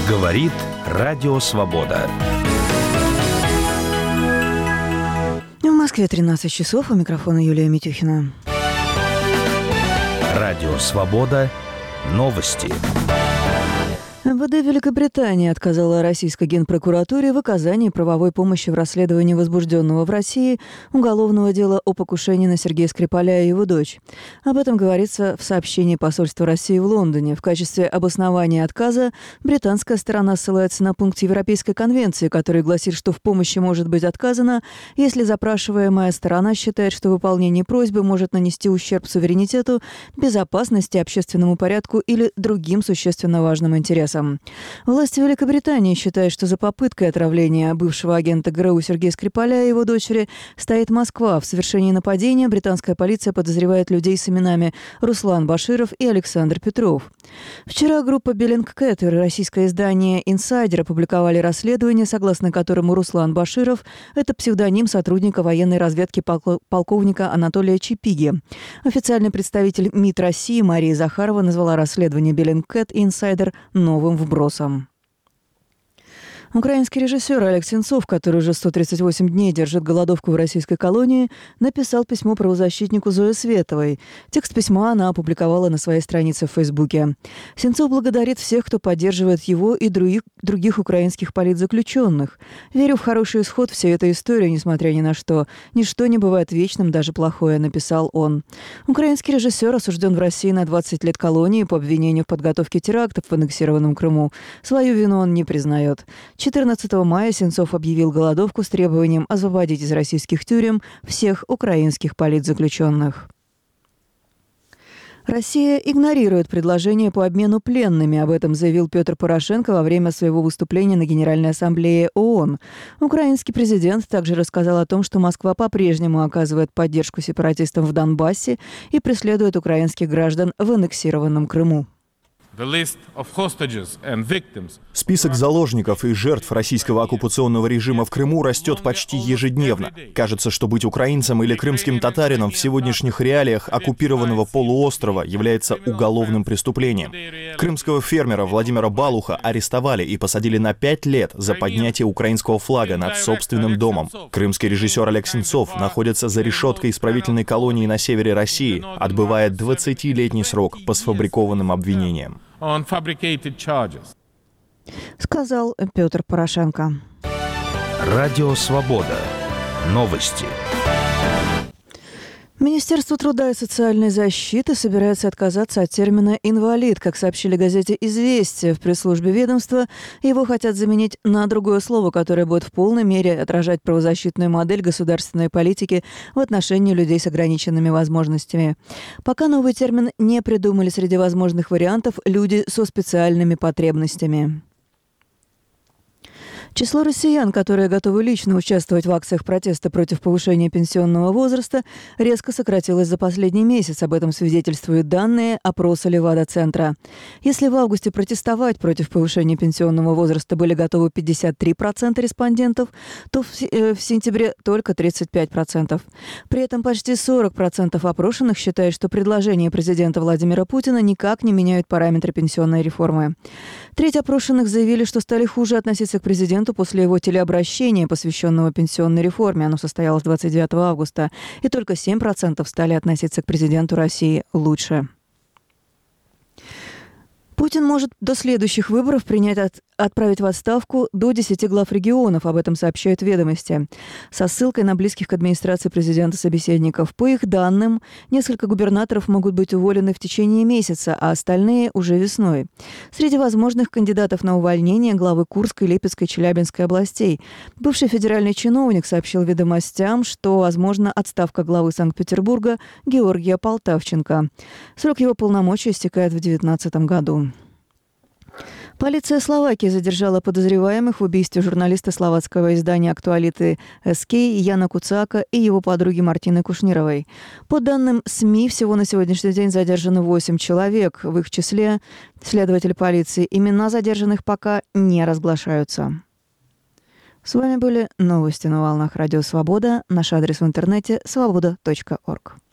Говорит Радио Свобода. В Москве 13 часов. У микрофона Юлия Митюхина. Радио Свобода. Новости. МВД Великобритании отказала российской генпрокуратуре в оказании правовой помощи в расследовании возбужденного в России уголовного дела о покушении на Сергея Скрипаля и его дочь. Об этом говорится в сообщении посольства России в Лондоне. В качестве обоснования отказа британская сторона ссылается на пункт Европейской конвенции, который гласит, что в помощи может быть отказано, если запрашиваемая сторона считает, что выполнение просьбы может нанести ущерб суверенитету, безопасности, общественному порядку или другим существенно важным интересам. Власти Великобритании считают, что за попыткой отравления бывшего агента ГРУ Сергея Скрипаля и его дочери стоит Москва. В совершении нападения британская полиция подозревает людей с именами Руслан Баширов и Александр Петров. Вчера группа Bellingcat и российское издание «Инсайдер» опубликовали расследование, согласно которому Руслан Баширов – это псевдоним сотрудника военной разведки полковника Анатолия Чипиги. Официальный представитель МИД России Мария Захарова назвала расследование Bellingcat и «Инсайдер» новым вбросом. Украинский режиссер Олег Сенцов, который уже 138 дней держит голодовку в российской колонии, написал письмо правозащитнику Зое Световой. Текст письма она опубликовала на своей странице в Фейсбуке. Сенцов благодарит всех, кто поддерживает его и других украинских политзаключенных. «Верю в хороший исход всей этой истории, несмотря ни на что. Ничто не бывает вечным, даже плохое», — написал он. Украинский режиссер осужден в России на 20 лет колонии по обвинению в подготовке терактов в аннексированном Крыму. Свою вину он не признает. 14 мая Сенцов объявил голодовку с требованием освободить из российских тюрем всех украинских политзаключенных. Россия игнорирует предложение по обмену пленными. Об этом заявил Петр Порошенко во время своего выступления на Генеральной ассамблее ООН. Украинский президент также рассказал о том, что Москва по-прежнему оказывает поддержку сепаратистам в Донбассе и преследует украинских граждан в аннексированном Крыму. Список заложников и жертв российского оккупационного режима в Крыму растет почти ежедневно. Кажется, что быть украинцем или крымским татарином в сегодняшних реалиях оккупированного полуострова является уголовным преступлением. Крымского фермера Владимира Балуха арестовали и посадили на 5 лет за поднятие украинского флага над собственным домом. Крымский режиссер Олег Сенцов находится за решеткой исправительной колонии на севере России, отбывая 20-летний срок по сфабрикованным обвинениям. Сказал Петр Порошенко. Радио Свобода. Новости. Министерство труда и социальной защиты собирается отказаться от термина «инвалид». Как сообщили газете «Известия», в пресс-службе ведомства его хотят заменить на другое слово, которое будет в полной мере отражать правозащитную модель государственной политики в отношении людей с ограниченными возможностями. Пока новый термин не придумали, среди возможных вариантов «люди со специальными потребностями». Число россиян, которые готовы лично участвовать в акциях протеста против повышения пенсионного возраста, резко сократилось за последний месяц. Об этом свидетельствуют данные опроса Левада-центра. Если в августе протестовать против повышения пенсионного возраста были готовы 53% респондентов, то в сентябре только 35%. При этом почти 40% опрошенных считают, что предложения президента Владимира Путина никак не меняют параметры пенсионной реформы. Треть опрошенных заявили, что стали хуже относиться к президенту после его телеобращения, посвященного пенсионной реформе. Оно состоялось 29 августа. И только 7% стали относиться к президенту России лучше. Путин может до следующих выборов отправить в отставку до 10 глав регионов. Об этом сообщают «Ведомости». Со ссылкой на близких к администрации президента собеседников. По их данным, несколько губернаторов могут быть уволены в течение месяца, а остальные уже весной. Среди возможных кандидатов на увольнение главы Курской, Липецкой, Челябинской областей. Бывший федеральный чиновник сообщил «Ведомостям», что возможна отставка главы Санкт-Петербурга Георгия Полтавченко. Срок его полномочий истекает в 2019 году. Полиция Словакии задержала подозреваемых в убийстве журналиста словацкого издания «Актуалиты СК» Яна Куцака и его подруги Мартины Кушнировой. По данным СМИ, всего на сегодняшний день задержано 8 человек. В их числе следователь полиции. Имена задержанных пока не разглашаются. С вами были новости на волнах Радио Свобода. Наш адрес в интернете – svoboda.org.